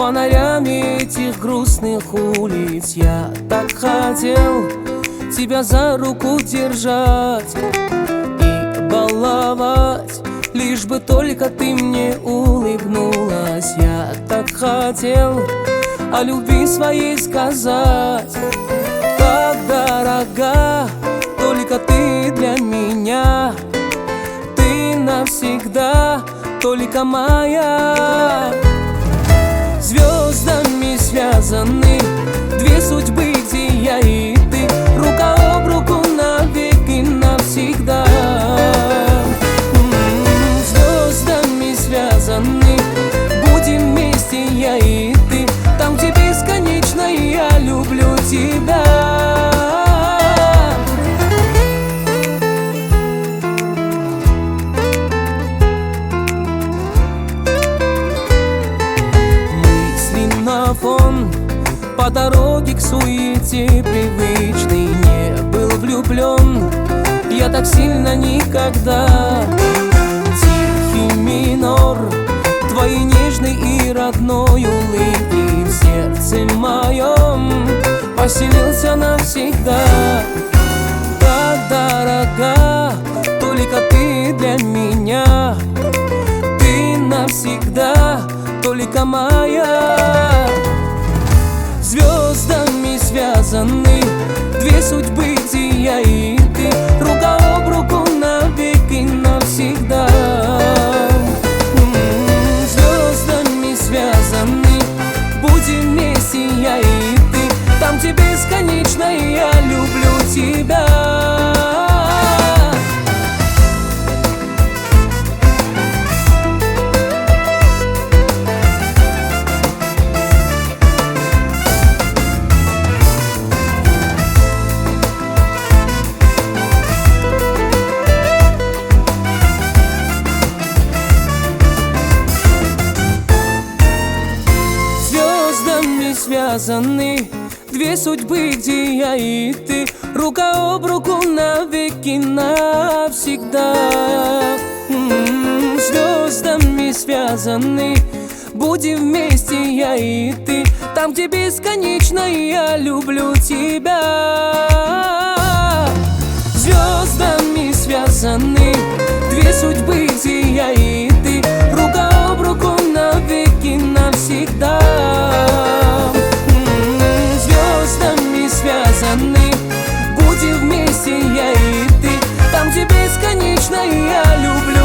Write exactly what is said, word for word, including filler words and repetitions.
фонарями этих грустных улиц. Я так хотел тебя за руку держать и баловать, лишь бы только ты мне улыбнулась. Я так хотел о любви своей сказать, как дорога только ты для меня, ты навсегда только моя. Звездами связаны две судьбы, где я и ты, рука об руку навеки навсегда. Звездами связаны, будем вместе я и ты, там, где бесконечно я люблю тебя. По дороге к суете привычной не был влюблен я так сильно никогда. Тихий минор твоей нежной и родной улыбки в сердце моем поселился навсегда. Так дорога только ты для меня, ты навсегда только моя. Звездами связаны две судьбы, где я и ты, рука об руку навеки навсегда. Звездами связаны, будем вместе я и ты, там, где бесконечно я люблю тебя. Связаны две судьбы, где я и ты, рука об руку навеки навсегда. М-м-м, звездами связаны, будем вместе я и ты, там, где бесконечно я люблю тебя. Звездами связаны две судьбы, где я и ты, рука об руку навеки навсегда. Будем вместе я и ты, там, где бесконечно я люблю